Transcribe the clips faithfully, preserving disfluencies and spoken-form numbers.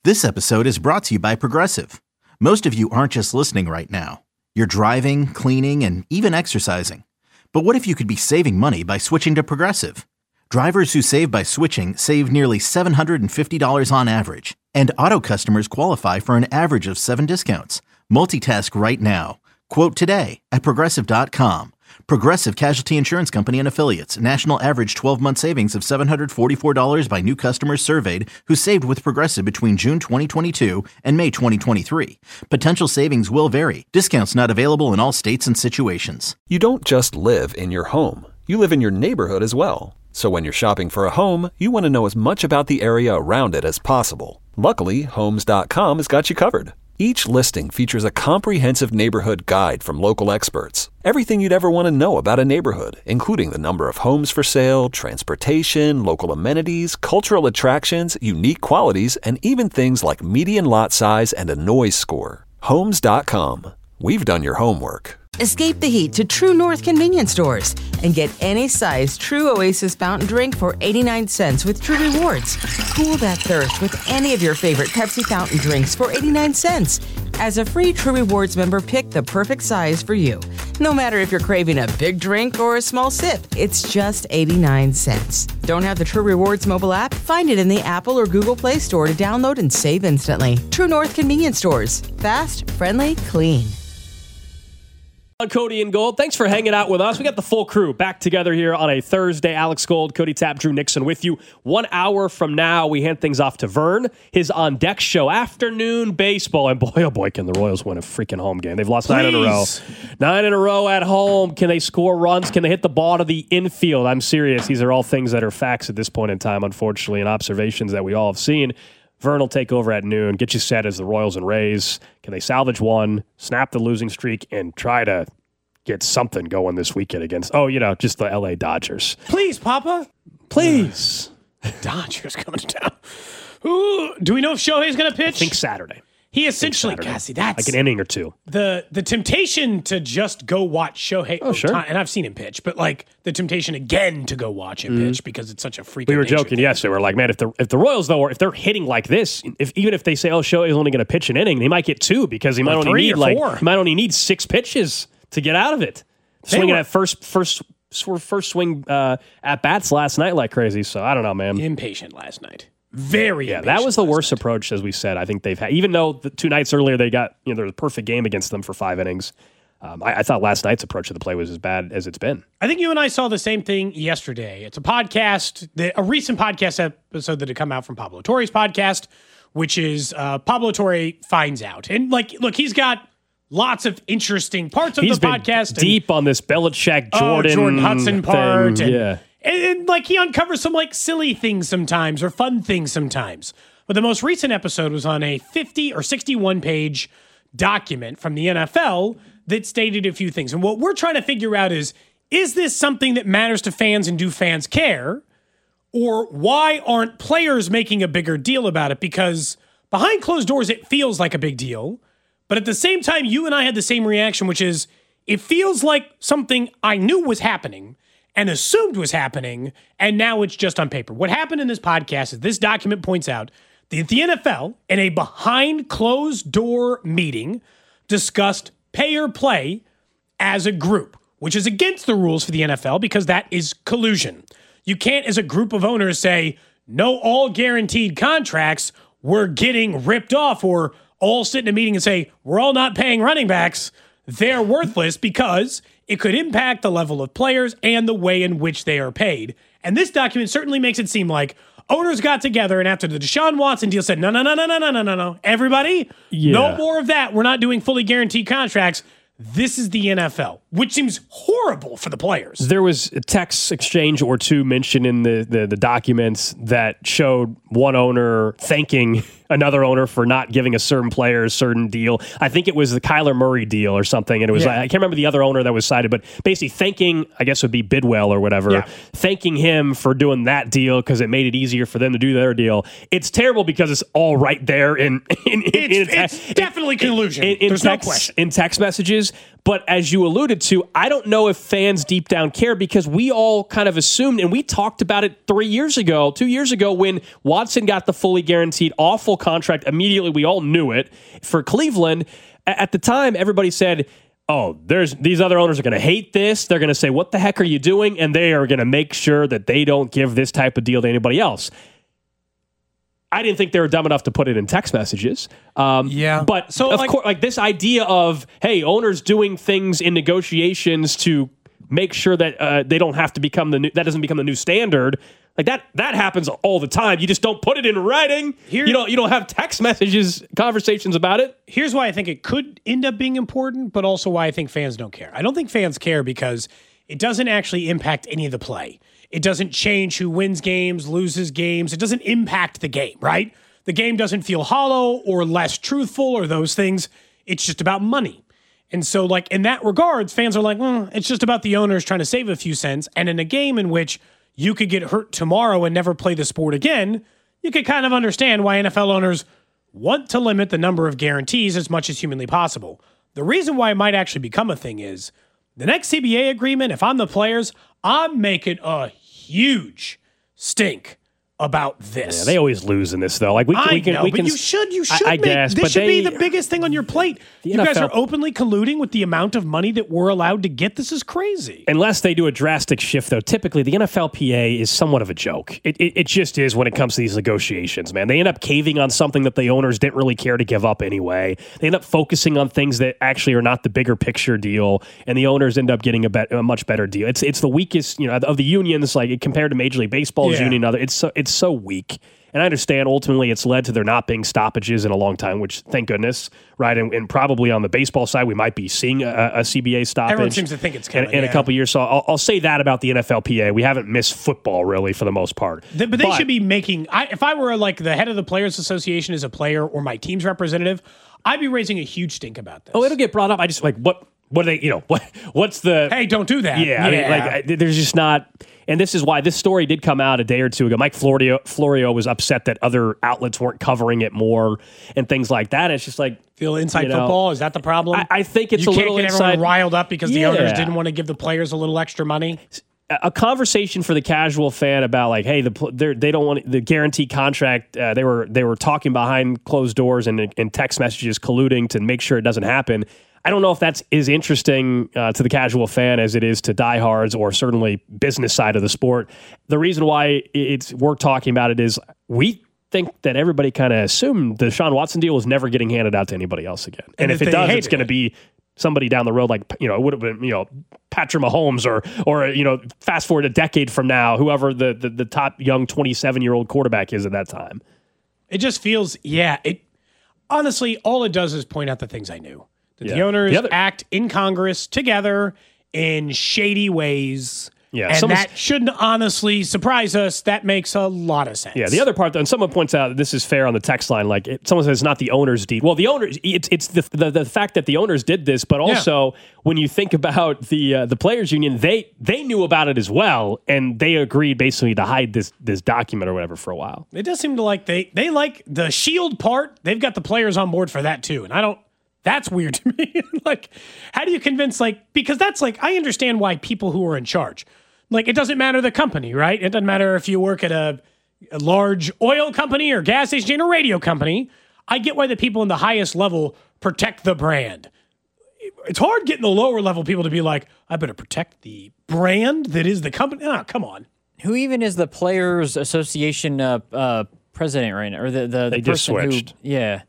This episode is brought to you by Progressive. Most of you aren't just listening right now. You're driving, cleaning, and even exercising. But what if you could be saving money by switching to Progressive? Drivers who save by switching save nearly seven hundred fifty dollars on average. And auto customers qualify for an average of seven discounts. Multitask right now. Quote today at Progressive dot com. Progressive Casualty Insurance Company and Affiliates. National average twelve-month savings of seven hundred forty-four dollars by new customers surveyed who saved with Progressive between June twenty twenty-two and May twenty twenty-three. Potential savings will vary. Discounts not available in all states and situations. You don't just live in your home. You live in your neighborhood as well. So when you're shopping for a home, you want to know as much about the area around it as possible. Luckily, Homes dot com has got you covered. Each listing features a comprehensive neighborhood guide from local experts. Everything you'd ever want to know about a neighborhood, including the number of homes for sale, transportation, local amenities, cultural attractions, unique qualities, and even things like median lot size and a noise score. Homes dot com. We've done your homework. Escape the heat to True North convenience stores and get any size True Oasis fountain drink for eighty-nine cents with True Rewards. Cool that thirst with any of your favorite Pepsi fountain drinks for eighty-nine cents. As a free True Rewards member, pick the perfect size for you. No matter if you're craving a big drink or a small sip, it's just eighty-nine cents. Don't have the True Rewards mobile app? Find it in the Apple or Google Play Store to download and save instantly. True North convenience stores. Fast, friendly, clean. Cody and Gold, thanks for hanging out with us. We got the full crew back together here on a Thursday. Alex Gold, Cody Tapp, Drew Nixon with you. One hour from now, we hand things off to Vern, his On Deck show, afternoon baseball. And boy, oh boy, can the Royals win a freaking home game. They've lost Please. nine in a row. Nine in a row at home. Can they score runs? Can they hit the ball to the infield? I'm serious. These are all things that are facts at this point in time, unfortunately, and observations that we all have seen. Vern will take over at noon, get you set as the Royals and Rays. Can they salvage one, snap the losing streak, and try to get something going this weekend against, oh, you know, just the L A Dodgers? Please, Papa. Please. Dodgers coming to town. Ooh, do we know if Shohei's going to pitch? I think Saturday. He essentially, Cassie, that's like an inning or two. The the temptation to just go watch Shohei, oh, sure. and I've seen him pitch, but like the temptation again to go watch him mm-hmm. pitch because it's such a freak. We were joking yesterday. We we're like, man, if the if the Royals though, if they're hitting like this, if even if they say, oh, Shohei's only going to pitch an inning, they might get two because he might or only need like four. he might only need six pitches to get out of it. They Swinging were, at first first first swing uh, at bats last night like crazy. So I don't know, man. Impatient last night. Very yeah, that was the worst night. approach, as we said. I think they've had, even though the two nights earlier they got, you know, there was a perfect game against them for five innings. Um, I, I thought last night's approach to the play was as bad as it's been. I think you and I saw the same thing yesterday. It's a podcast, the, a recent podcast episode that had come out from Pablo Torre's podcast, which is uh, Pablo Torre Finds Out. And like, look, he's got lots of interesting parts of he's the been podcast. Deep and, on this Belichick, Jordan, oh, Jordan Hudson part. Thing, and, yeah. And, and like he uncovers some like silly things sometimes or fun things sometimes. But the most recent episode was on a fifty or sixty-one page document from the N F L that stated a few things. And what we're trying to figure out is, is this something that matters to fans and do fans care? Or why aren't players making a bigger deal about it? Because behind closed doors, it feels like a big deal. But at the same time, you and I had the same reaction, which is it feels like something I knew was happening and assumed was happening, and now it's just on paper. What happened in this podcast is this document points out that the N F L, in a behind-closed-door meeting, discussed pay or play as a group, which is against the rules for the N F L because that is collusion. You can't, as a group of owners, say, no all guaranteed contracts, we're getting ripped off, or all sit in a meeting and say, we're all not paying running backs. They're worthless because it could impact the level of players and the way in which they are paid. And this document certainly makes it seem like owners got together and after the Deshaun Watson deal said, no, no, no, no, no, no, no, no, no. Everybody, yeah. no more of that. We're not doing fully guaranteed contracts. This is the N F L, which seems horrible for the players. There was a text exchange or two mentioned in the, the, the documents that showed one owner thanking another owner for not giving a certain player a certain deal. I think it was the Kyler Murray deal or something, and it was yeah. I can't remember the other owner that was cited, but basically thanking, I guess it would be Bidwell or whatever, yeah. thanking him for doing that deal because it made it easier for them to do their deal. It's terrible because it's all right there in in, in, it's, in it's in, definitely collusion. In, in, There's text, no question. In text messages, But as you alluded to, I don't know if fans deep down care because we all kind of assumed, and we talked about it three years ago, two years ago when Watson got the fully guaranteed awful contract. Immediately, we all knew it. For Cleveland, at the time, everybody said, oh, there's these other owners are going to hate this. They're going to say, what the heck are you doing? And they are going to make sure that they don't give this type of deal to anybody else. I didn't think they were dumb enough to put it in text messages. Um, yeah. But so, of like, course, like this idea of, hey, owners doing things in negotiations to make sure that uh, they don't have to become the new, that doesn't become the new standard. Like that, that happens all the time. You just don't put it in writing. Here, you don't, you don't have text messages, conversations about it. Here's why I think it could end up being important, but also why I think fans don't care. I don't think fans care because it doesn't actually impact any of the play. It doesn't change who wins games, loses games. It doesn't impact the game, right? The game doesn't feel hollow or less truthful or those things. It's just about money. And so, like, in that regards, fans are like, well, it's just about the owners trying to save a few cents. And in a game in which you could get hurt tomorrow and never play the sport again, you could kind of understand why N F L owners want to limit the number of guarantees as much as humanly possible. The reason why it might actually become a thing is the next C B A agreement, if I'm the players, I'm making a huge stink about this. Yeah, they always lose in this, though. Like we, I we can, know, we but can, you should, you should. I, I make, guess, this but should they, be the biggest thing on your plate. You N F L guys are openly colluding with the amount of money that we're allowed to get. This is crazy. Unless they do a drastic shift, though, typically the N F L P A is somewhat of a joke. It, it, it just is when it comes to these negotiations, man. They end up caving on something that the owners didn't really care to give up anyway. They end up focusing on things that actually are not the bigger picture deal, and the owners end up getting a, bet, a much better deal. It's it's the weakest, you know, of the unions, like compared to Major League Baseball's Yeah. union. Other, it's so it's so weak. And I understand ultimately it's led to there not being stoppages in a long time, which thank goodness, right? And, and probably on the baseball side, we might be seeing a, a C B A stoppage. Everyone seems to think it's coming in, in yeah. a couple of years. So I'll, I'll say that about the N F L P A. We haven't missed football really for the most part. The, but they but, should be making. I, if I were like the head of the Players Association as a player or my team's representative, I'd be raising a huge stink about this. Oh, it'll get brought up. I just like what. What are they, you know, what, what's the... Hey, don't do that. Yeah, yeah. I mean, like, there's just not... And this is why this story did come out a day or two ago. Mike Florio, Florio was upset that other outlets weren't covering it more and things like that. It's just like... Feel inside you know, football? Is that the problem? I, I think it's you a little can't get inside... everyone riled up because yeah. the owners didn't want to give the players a little extra money? A conversation for the casual fan about like, hey, the they don't want the guarantee contract. Uh, they were they were talking behind closed doors and in text messages, colluding to make sure it doesn't happen. I don't know if that's as interesting uh, to the casual fan as it is to diehards or certainly business side of the sport. The reason why it's we're talking about it is we think that everybody kind of assumed the Deshaun Watson deal was never getting handed out to anybody else again. And, and if it does, it's going to be somebody down the road, like, you know, it would have been, you know, Patrick Mahomes or, or, you know, fast forward a decade from now, whoever the, the, the top young twenty-seven year old quarterback is at that time. It just feels, yeah, it honestly, all it does is point out the things I knew. That yeah. the owners the other, act in Congress together in shady ways. Yeah, and that shouldn't honestly surprise us. That makes a lot of sense. Yeah, the other part, though, and someone points out that this is fair on the text line. Like, it, someone says it's not the owner's deed. Well, the owners, it's it's the, the the fact that the owners did this, but also yeah. when you think about the uh, the players' union, they they knew about it as well, and they agreed basically to hide this this document or whatever for a while. It does seem to like they they like the shield part. They've got the players on board for that too, and I don't. That's weird to me. Like, how do you convince, like, because that's like, I understand why people who are in charge, like, it doesn't matter the company, right? It doesn't matter if you work at a, a large oil company or gas station or radio company. I get why the people in the highest level protect the brand. It's hard getting the lower level people to be like, I better protect the brand that is the company. Oh, come on. Who even is the Players Association uh, uh, president right now? Or the, the, the they just person switched. Who, yeah.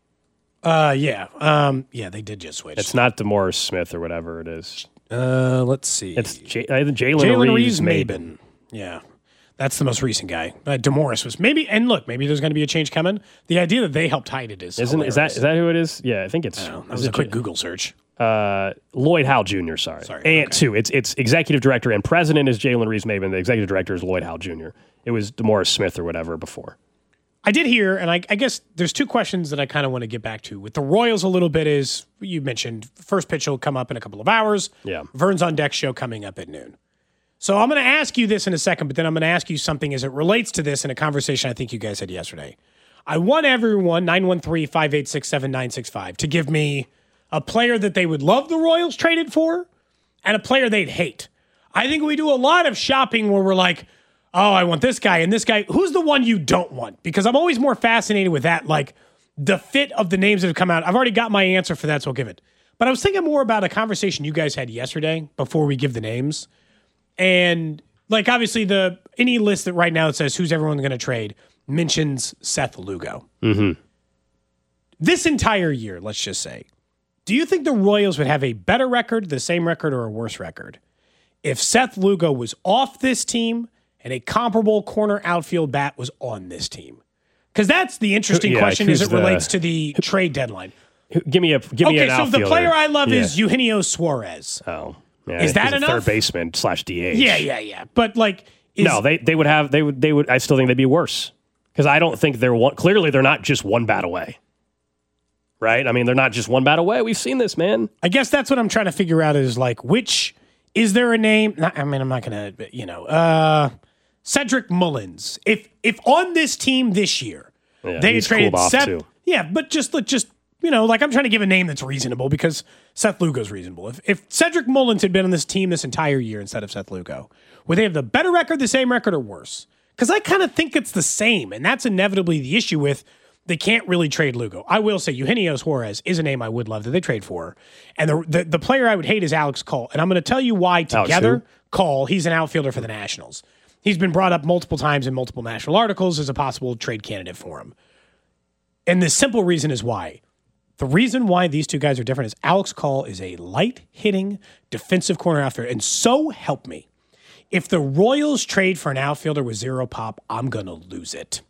Uh, yeah. Um, yeah, they did just switch. It's not DeMaurice Smith or whatever it is. Uh, let's see. It's J- Jalen Jalen Reeves Maben. Yeah. That's the most recent guy. Uh, DeMaurice was maybe, and look, maybe there's going to be a change coming. The idea that they helped hide it is Isn't, is that is that who it is? Yeah, I think it's. I that was a quick J- Google search. Uh, Lloyd Howe Junior Sorry, sorry, and okay. two. It's it's executive director and president is Jalen Reeves Maben. The executive director is Lloyd Howe Junior It was DeMaurice Smith or whatever before. I did hear, and I, I guess there's two questions that I kind of want to get back to. With the Royals a little bit is, you mentioned, first pitch will come up in a couple of hours. Yeah. Vern's on Deck show coming up at noon. So I'm going to ask you this in a second, but then I'm going to ask you something as it relates to this in a conversation I think you guys had yesterday. I want everyone, nine one three, five eight six, seven nine six five, to give me a player that they would love the Royals traded for, and a player they'd hate. I think we do a lot of shopping where we're like, oh, I want this guy and this guy. Who's the one you don't want? Because I'm always more fascinated with that, like the fit of the names that have come out. I've already got my answer for that, so I'll give it. But I was thinking more about a conversation you guys had yesterday before we give the names. And like obviously the any list that right now that says who's everyone going to trade mentions Seth Lugo. Mm-hmm. This entire year, let's just say, do you think the Royals would have a better record, the same record, or a worse record if Seth Lugo was off this team and a comparable corner outfield bat was on this team? Because that's the interesting yeah, question as it the, relates to the trade deadline. Give me a give me okay, an so outfielder. the player I love yeah. is Eugenio Suarez. Oh, yeah, is that he's a enough? Third baseman slash D H. Yeah, yeah, yeah. But like, is, no, they they would have they would they would. I still think they'd be worse because I don't think they're one. Clearly, they're not just one bat away. Right? I mean, they're not just one bat away. We've seen this, man. I guess that's what I'm trying to figure out is like, which, is there a name? Not, I mean, I'm not going to, you know, uh, Cedric Mullins. If if on this team this year, Yeah, they had he's traded cooled off, Seth. too. Yeah, but just, just, you know, like I'm trying to give a name that's reasonable because Seth Lugo's reasonable. If, if Cedric Mullins had been on this team this entire year instead of Seth Lugo, would they have the better record, the same record, or worse? Because I kind of think it's the same, and that's inevitably the issue with they can't really trade Lugo. I will say Eugenio Suarez is a name I would love that they trade for. And the the, the player I would hate is Alex Cole. And I'm going to tell you why together. Cole, he's an outfielder for the Nationals. He's been brought up multiple times in multiple national articles as a possible trade candidate for him. And the simple reason is why. The reason why these two guys are different is Alex Cole is a light-hitting defensive corner outfielder. And so help me, if the Royals trade for an outfielder with zero pop, I'm going to lose it.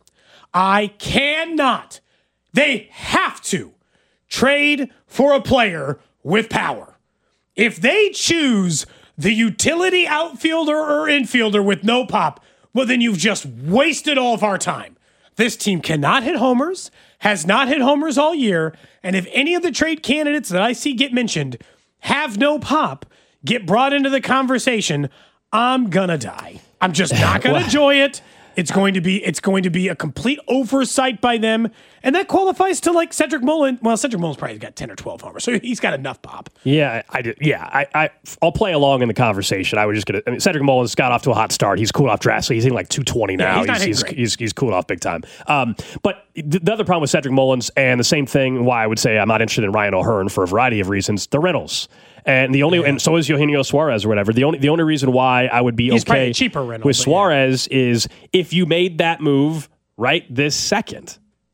I cannot. They have to trade for a player with power. If they choose the utility outfielder or infielder with no pop, well, then you've just wasted all of our time. This team cannot hit homers, has not hit homers all year, and if any of the trade candidates that I see get mentioned have no pop, get brought into the conversation, I'm gonna die. I'm just not gonna enjoy it. It's going to be it's going to be a complete oversight by them, and that qualifies to like Cedric Mullins. Well, Cedric Mullins probably got ten or twelve homers, so he's got enough pop. Yeah, I, I did. Yeah, I, I, I'll play along in the conversation. I was just gonna. I mean, Cedric Mullins got off to a hot start. He's cooled off drastically. He's hitting like two twenty now. Yeah, he's, he's, he's, he's, he's cooled off big time. Um, but the, the other problem with Cedric Mullins, and the same thing why I would say I'm not interested in Ryan O'Hearn for a variety of reasons, the rentals. And the only, yeah. and so is Eugenio Suarez or whatever. The only, the only reason why I would be He's okay cheaper rental, with Suarez yeah. is if you made that move right this second.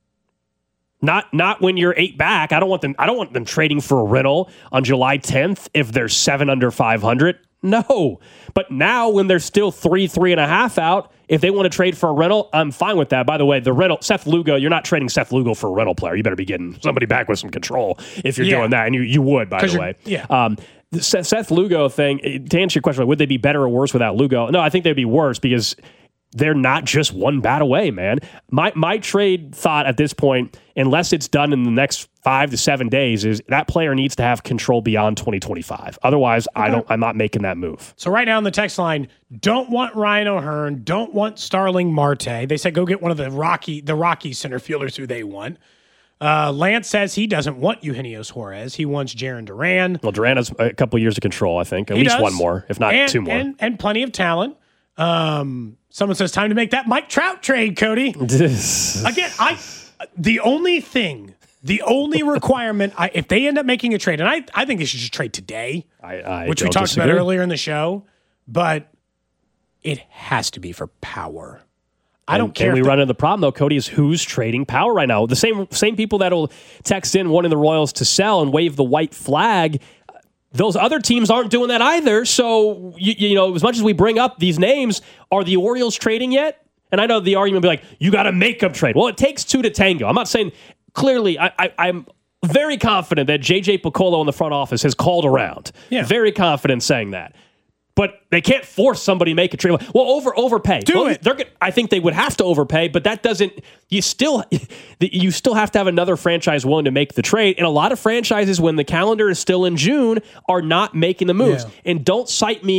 Not, not when you're eight back. I don't want them. I don't want them trading for a rental on July tenth if they're seven under five hundred. No, but now when they're still three, three and a half out, if they want to trade for a rental, I'm fine with that. By the way, the rental, Seth Lugo, you're not trading Seth Lugo for a rental player. You better be getting somebody back with some control if you're yeah. doing that. And you, you would, by the way. Yeah. Um, the Seth, Seth Lugo thing, to answer your question, would they be better or worse without Lugo? No, I think they'd be worse because they're not just one bat away, man. My my trade thought at this point, unless it's done in the next five to seven days, is that player needs to have control beyond twenty twenty-five. Otherwise, okay. I don't. I'm not making that move. So right now on the text line, don't want Ryan O'Hearn, don't want Starling Marte. They said go get one of the Rocky the Rocky center fielders who they want. Uh, Lance says he doesn't want Eugenio Suarez. He wants Jarren Duran. Well, Duran has a couple years of control, I think. At he least does. one more, if not and, two more. And, and plenty of talent. Um, someone says time to make that Mike Trout trade, Cody. Again, I the only thing, the only requirement, I, if they end up making a trade, and I, I think they should just trade today, I, I which we talked disagree. about earlier in the show, but it has to be for power. I don't and, care. And we the, run into the problem, though, Cody, is who's trading power right now. The same same people that will text in wanting the Royals to sell and wave the white flag, those other teams aren't doing that either. So, you, you know, as much as we bring up these names, are the Orioles trading yet? And I know the argument will be like, you got to make them trade. Well, it takes two to tango. I'm not saying, clearly, I, I, I'm very confident that J J Piccolo in the front office has called around. Yeah. Very confident saying that. But they can't force somebody to make a trade. Well, over overpay. Do well, it. They're, I think they would have to overpay, but that doesn't. You still, you still have to have another franchise willing to make the trade. And a lot of franchises, when the calendar is still in June, are not making the moves. Yeah. And don't cite me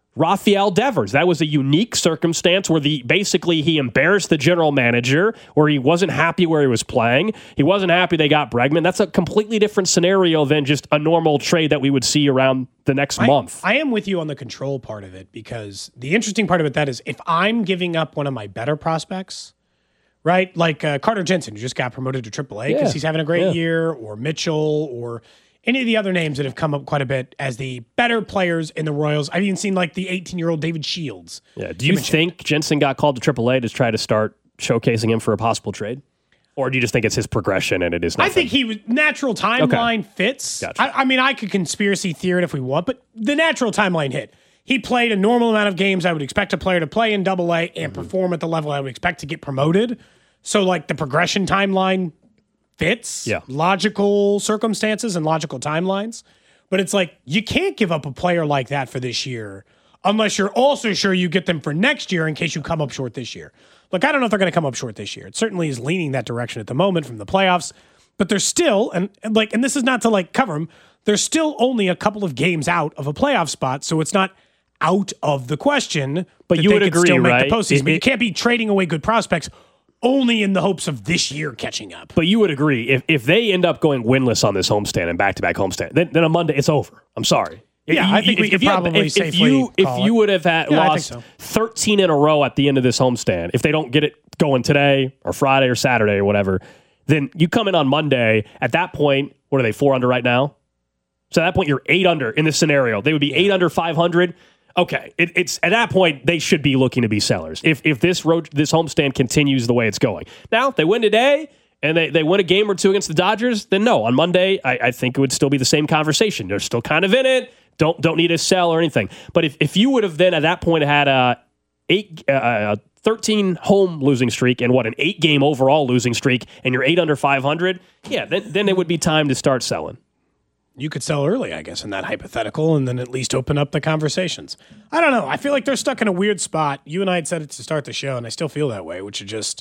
Rafael Devers. That was a unique circumstance where the basically he embarrassed the general manager, where he wasn't happy where he was playing. He wasn't happy they got Bregman. That's a completely different scenario than just a normal trade that we would see around the next I, month. I am with you on the control part of it, because the interesting part of it that is if I'm giving up one of my better prospects, right, like uh, Carter Jensen, who just got promoted to triple A because Yeah. he's having a great Yeah. year, or Mitchell, or any of the other names that have come up quite a bit as the better players in the Royals. I've even seen like the eighteen-year-old David Shields. Yeah. Do you think Jensen got called to triple A to try to start showcasing him for a possible trade? Or do you just think it's his progression and it is nothing? I think he was natural timeline fits. Gotcha. I, I mean, I could conspiracy theory it if we want, but the natural timeline hit. He played a normal amount of games I would expect a player to play in double A and mm-hmm. perform at the level I would expect to get promoted. So like the progression timeline fits, yeah. logical circumstances and logical timelines. But it's like, you can't give up a player like that for this year unless you're also sure you get them for next year in case you come up short this year. Look, I don't know if they're going to come up short this year. It certainly is leaning that direction at the moment from the playoffs, but they're still, and, and like, and this is not to like cover them, they're still only a couple of games out of a playoff spot, so it's not out of the question. But that you they would could agree, still make right? the postseason. It, but you it, can't be trading away good prospects only in the hopes of this year catching up. But you would agree, if if they end up going winless on this homestand and back-to-back homestand, then, then on Monday it's over. I'm sorry. Yeah, you, I think if, we could if you, probably if, safely if you if call you it. would have had Yeah, I lost think so. thirteen in a row at the end of this homestand, if they don't get it going today or Friday or Saturday or whatever, then you come in on Monday. At that point, what are they, four under right now? So at that point, you're eight under in this scenario. They would be eight under five hundred. Okay, it, it's at that point they should be looking to be sellers. If if this road this homestand continues the way it's going, now if they win today and they, they win a game or two against the Dodgers, then no, on Monday I, I think it would still be the same conversation. They're still kind of in it. Don't don't need to sell or anything. But if if you would have then at that point had a eight uh, thirteen home losing streak and what an eight game overall losing streak, and you're eight under five hundred, yeah, then then it would be time to start selling. You could sell early, I guess, in that hypothetical, and then at least open up the conversations. I don't know. I feel like they're stuck in a weird spot. You and I had said it to start the show, and I still feel that way, which is just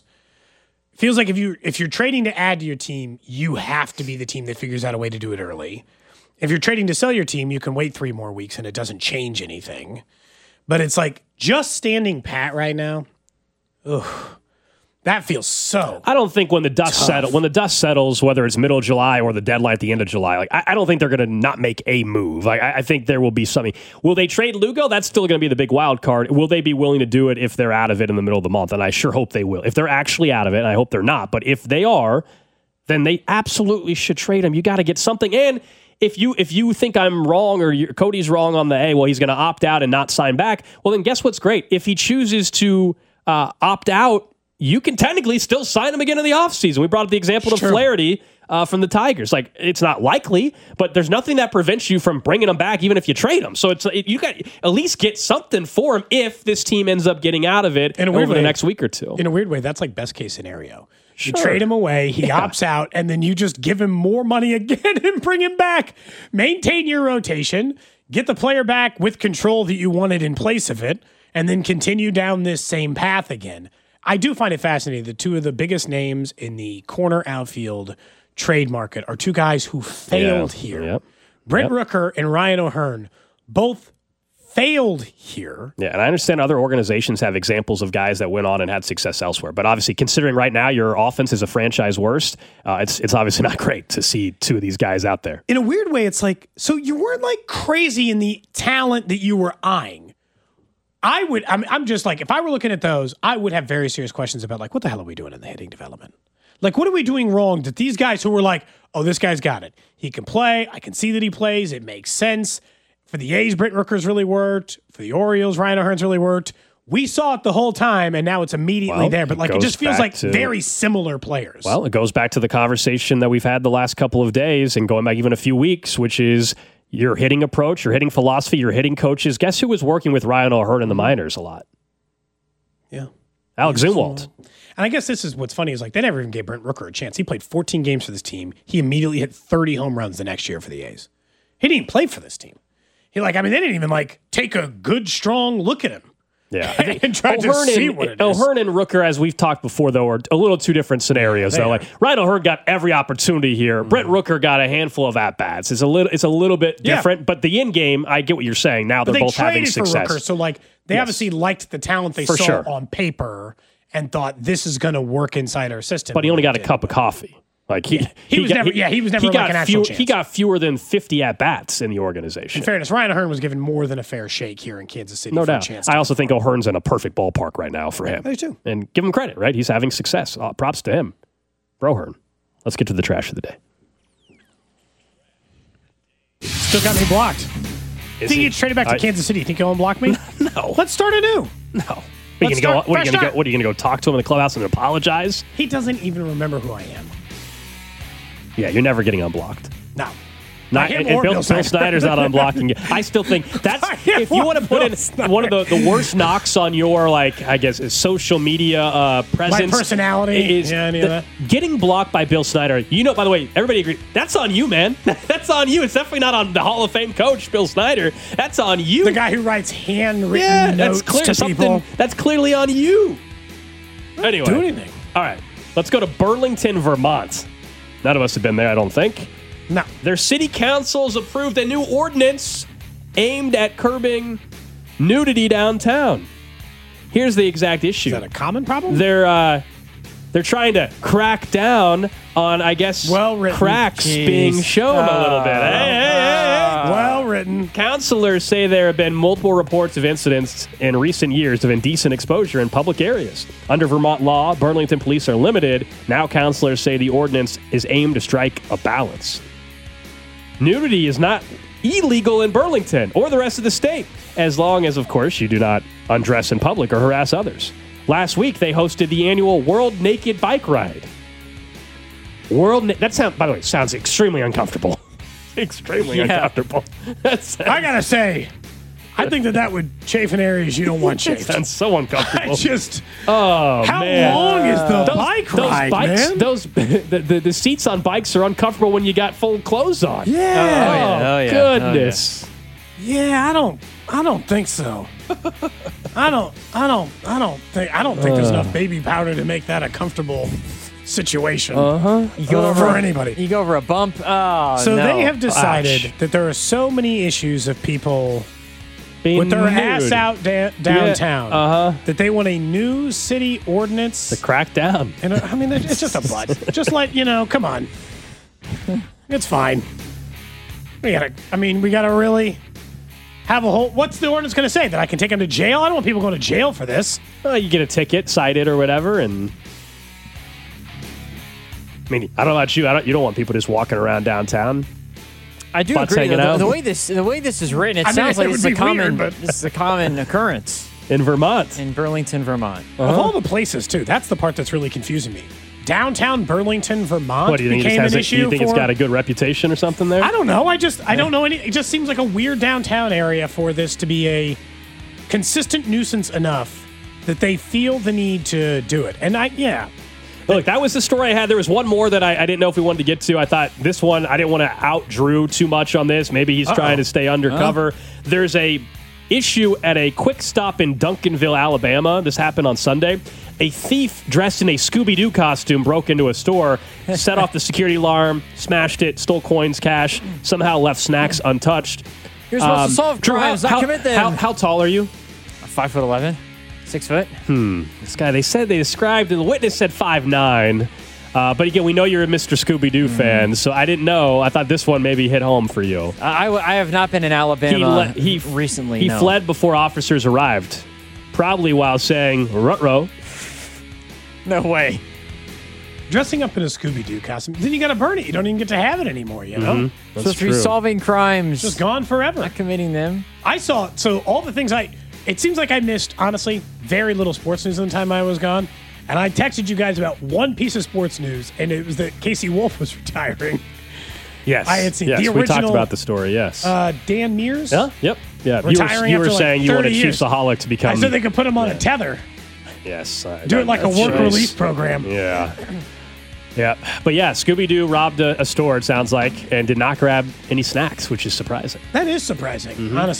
feels like if you if you're trading to add to your team, you have to be the team that figures out a way to do it early. If you're trading to sell your team, you can wait three more weeks and it doesn't change anything. But it's like just standing pat right now. Ugh. That feels so. I don't think when the dust settles, when the dust settles, whether it's middle of July or the deadline at the end of July, like I, I don't think they're going to not make a move. Like, I, I think there will be something. Will they trade Lugo? That's still going to be the big wild card. Will they be willing to do it if they're out of it in the middle of the month? And I sure hope they will. If they're actually out of it, and I hope they're not. But if they are, then they absolutely should trade him. You got to get something. And if you if you think I'm wrong or you, Cody's wrong on the hey, well he's going to opt out and not sign back. Well, then guess what's great? If he chooses to uh, opt out, you can technically still sign him again in the offseason. We brought up the example of Flaherty uh, from the Tigers. Like, it's not likely, but there's nothing that prevents you from bringing him back even if you trade him. So it's it, you got at least get something for him if this team ends up getting out of it over way, the next week or two. In a weird way, that's like best case scenario. Sure. You trade him away, he yeah. opts out, and then you just give him more money again and bring him back. Maintain your rotation, get the player back with control that you wanted in place of it, and then continue down this same path again. I do find it fascinating that two of the biggest names in the corner outfield trade market are two guys who failed yeah. here. Yep. Brent yep. Rooker and Ryan O'Hearn both failed here. Yeah, and I understand other organizations have examples of guys that went on and had success elsewhere. But obviously, considering right now your offense is a franchise worst, uh, it's it's obviously not great to see two of these guys out there. In a weird way, it's like, so you weren't like crazy in the talent that you were eyeing. I would, I'm, I'm just like, if I were looking at those, I would have very serious questions about like, what the hell are we doing in the hitting development? Like, what are we doing wrong that these guys who were like, oh, this guy's got it. He can play. I can see that he plays. It makes sense. For the A's, Brent Rooker's really worked. For the Orioles, Ryan O'Hearn's really worked. We saw it the whole time, and now it's immediately well, there. But like, it, it just feels like to, very similar players. Well, it goes back to the conversation that we've had the last couple of days and going back even a few weeks, which is your hitting approach, your hitting philosophy, your hitting coaches. Guess who was working with Ryan O'Hearn in the minors a lot? Yeah. Alex Zumwalt. And I guess this is what's funny is like they never even gave Brent Rooker a chance. He played fourteen games for this team. He immediately hit thirty home runs the next year for the A's. He didn't even play for this team. He like, I mean, they didn't even like take a good, strong look at him. Yeah, I think and tried to O'Hearn see and, what it is. O'Hearn and Rooker, as we've talked before, though, are a little two different scenarios. they though, are. like Ryan O'Hearn got every opportunity here. Mm. Brett Rooker got a handful of at bats. It's a little, it's a little bit Yeah. different. But the in game, I get what you're saying. Now But they're they both having traded for success. Rooker, so like they Yes. obviously liked the talent they For saw sure. on paper and thought this is going to work inside our system. But he only got a It cup of coffee. Like he, He was got, never- yeah, he was never like got an actual few- He chance. got fewer than fifty at bats in the organization. In fairness, Ryan O'Hearn was given more than a fair shake here in Kansas City No for a doubt. chance. to I also think O'Hearn's in a perfect ballpark right now for him. I do too. And give him credit, right? He's having success. Uh, props to him. For O'Hearn. Let's get to the trash of the day. still got me blocked. Is think he- he gets traded back to I- Kansas City. Think he'll unblock me? No. Let's start anew. No. Are you Let's gonna go? start- What are fresh you gonna start. go? What are you gonna go talk to him in the clubhouse and apologize? He doesn't even remember who I am. Yeah, you're never getting unblocked. No. Not, him and or Bill, Bill Bill Snyder. Snyder's not unblocking you. I still think that's I am if you want to or put Bill in Snyder. one of the, the worst knocks on your like I guess is social media uh, presence, personality? is Yeah, any of the- that? getting blocked by Bill Snyder. You know, by the way, everybody agree that's on you, man. That's on you. It's definitely not on the Hall of Fame coach Bill Snyder. That's on you. The guy who writes handwritten yeah, notes that's clear. to Something people. that's clearly on you. Anyway, Do anything. all right, let's go to Burlington, Vermont. None of us have been there, I don't think. No. Their city councils approved a new ordinance aimed at curbing nudity downtown. Here's the exact issue. Is that a common problem? They're uh, they're trying to crack down on, I guess, Well-written. cracks Jeez. being shown a little bit. Hey, hey, hey, hey. well written. Councilors say there have been multiple reports of incidents in recent years of indecent exposure in public areas. Under Vermont law, Burlington police are limited. Now councilors say the ordinance is aimed to strike a balance. Nudity is not illegal in Burlington or the rest of the state, as long as, of course, you do not undress in public or harass others. Last week, they hosted the annual World Naked Bike Ride. World Na- that sound, by the way, sounds extremely uncomfortable. extremely Yeah. uncomfortable. That's, I gotta say, I think that that would chafe in areas you don't want that chafed. sounds so I uncomfortable. just, oh, how man. long is the Those, bike those ride, bikes, man? those the, the, the seats on bikes are uncomfortable when you got full clothes on. yeah. yeah. Oh, yeah. Goodness. Yeah, I don't. I don't think so. I don't. I don't. I don't think. I don't think there's enough baby powder to make that a comfortable situation Uh-huh. You go for over anybody. You go over a bump. Oh, So no. they have decided Ouch. that there are so many issues of people Being with their nude. ass out da- downtown uh-huh. that they want a new city ordinance. To crack down. And uh, I mean, it's just a butt. Just like, you know, come on. It's fine. We gotta. I mean, we gotta really have a whole. What's the ordinance gonna say? That I can take them to jail? I don't want people going to jail for this. Well, you get a ticket, cited or whatever, and I mean, I don't know about you. I don't. You don't want people just walking around downtown. I do butts agree. hanging The, out. the way this the way this is written, it I mean, sounds it like would this is a be common weird, but- this is a common occurrence In Vermont. in Burlington, Vermont. Uh-huh. Of all the places, too, that's the part that's really confusing me. Downtown Burlington, Vermont What do you think? It just became has an a, issue you think for. it's got a good reputation or something there? I don't know. I just I don't know any. It just seems like a weird downtown area for this to be a consistent nuisance enough that they feel the need to do it. And I yeah. Look, that was the story I had. There was one more that I, I didn't know if we wanted to get to. I thought this one, I didn't want to out Drew too much on this. Maybe he's Uh-oh. trying to stay undercover. There's a issue at a quick stop in Duncanville, Alabama. This happened on Sunday. A thief dressed in a Scooby-Doo costume broke into a store, set off the security alarm, smashed it, stole coins, cash, somehow left snacks untouched. You're supposed Um, to solve Drew, crimes, how, not how, commit them. how, how tall are you? Five foot eleven, six foot. This guy, they said they described, and the witness said five nine. Uh, but again, we know you're a Mister Scooby-Doo fan, so I didn't know. I thought this one maybe hit home for you. I, I, I have not been in Alabama He, le- he recently. He no. fled before officers arrived, probably while saying "ruh-roh." No way. Dressing up in a Scooby Doo costume, then you got to burn it. You don't even get to have it anymore. You know, Mm-hmm. That's Supposed to be true. solving crimes, just gone forever. not committing them. I saw so all the things I. It seems like I missed honestly very little sports news in the time I was gone, and I texted you guys about one piece of sports news, and it was that Casey Wolf was retiring. Yes, I had seen yes, the we talked original, about the story. Yes. Uh, Dan Mears. yeah. Yep. Yeah. You were, Retiring you were after, like, saying you wanted thirty years. Chiefsaholic to become. I said they could put him on a tether, yes. I- do it like a that's work nice. release program. Yeah. Yeah. But yeah, Scooby-Doo robbed a, a store, it sounds like, and did not grab any snacks, which is surprising. That is surprising, Mm-hmm. honestly.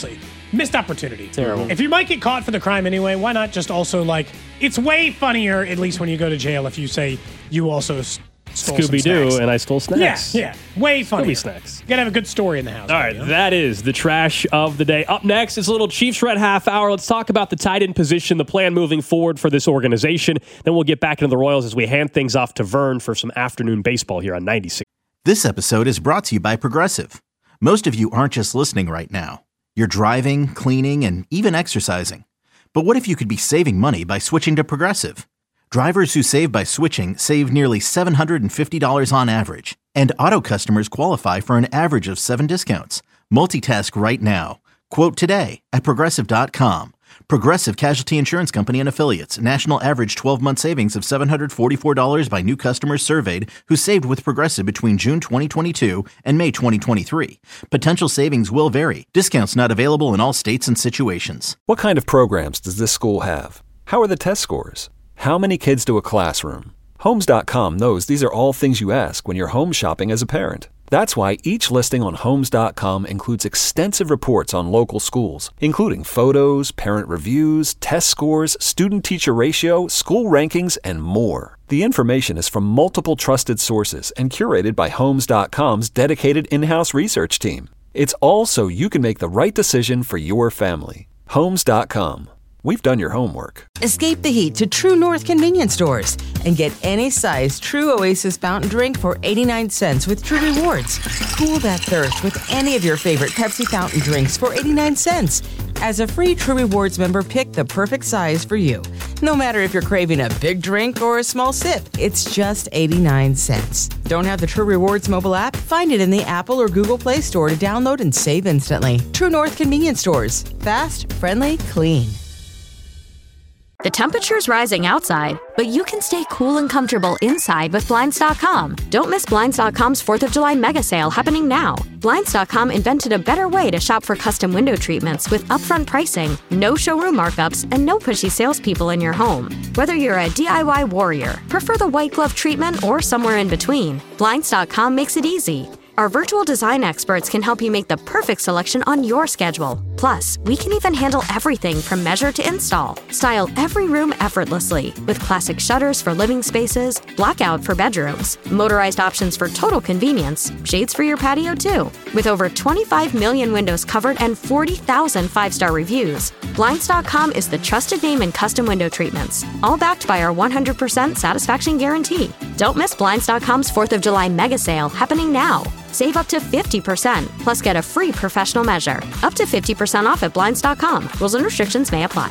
missed opportunity. Terrible. If you might get caught for the crime anyway, why not just also like, it's way funnier, at least when you go to jail, if you say you also s- stole some Scooby snacks. Doo and I stole snacks. Yeah, yeah. Way funnier. Scooby snacks. You gotta have a good story in the house. All right, you know? that is the trash of the day. Up next is a little Chiefs Red half hour. Let's talk about the tight end position, the plan moving forward for this organization. Then we'll get back into the Royals as we hand things off to Vern for some afternoon baseball here on ninety-six. This episode is brought to you by Progressive. Most of you aren't just listening right now. You're driving, cleaning, and even exercising. But what if you could be saving money by switching to Progressive? Drivers who save by switching save nearly seven hundred fifty dollars on average. And auto customers qualify for an average of seven discounts. Multitask right now. Quote today at Progressive dot com. Progressive Casualty Insurance Company and Affiliates. National average twelve-month savings of seven hundred forty-four dollars by new customers surveyed who saved with Progressive between June twenty twenty-two and May twenty twenty-three. Potential savings will vary. Discounts not available in all states and situations. What kind of programs does this school have? How are the test scores? How many kids to a classroom? Homes dot com knows these are all things you ask when you're home shopping as a parent. That's why each listing on Homes dot com includes extensive reports on local schools, including photos, parent reviews, test scores, student-teacher ratio, school rankings, and more. The information is from multiple trusted sources and curated by Homes dot com's dedicated in-house research team. It's all so you can make the right decision for your family. Homes dot com. We've done your homework. Escape the heat to True North convenience stores and get any size True Oasis fountain drink for eighty-nine cents with True Rewards. Cool that thirst with any of your favorite Pepsi fountain drinks for eighty-nine cents. As a free True Rewards member, pick the perfect size for you. No matter if you're craving a big drink or a small sip, it's just eighty-nine cents. Don't have the True Rewards mobile app? Find it in the Apple or Google Play Store to download and save instantly. True North convenience stores. Fast, friendly, clean. The temperature's rising outside, but you can stay cool and comfortable inside with Blinds dot com. Don't miss Blinds dot com's fourth of July mega sale happening now. Blinds dot com invented a better way to shop for custom window treatments with upfront pricing, no showroom markups, and no pushy salespeople in your home. Whether you're a D I Y warrior, prefer the white glove treatment, or somewhere in between, Blinds dot com makes it easy. Our virtual design experts can help you make the perfect selection on your schedule. Plus, we can even handle everything from measure to install. Style every room effortlessly with classic shutters for living spaces, blackout for bedrooms, motorized options for total convenience, shades for your patio too. With over twenty-five million windows covered and forty thousand five-star reviews, Blinds dot com is the trusted name in custom window treatments, all backed by our one hundred percent satisfaction guarantee. Don't miss Blinds dot com's fourth of July mega sale happening now. Save up to fifty percent, plus get a free professional measure. Up to fifty percent off at Blinds dot com. Rules and restrictions may apply.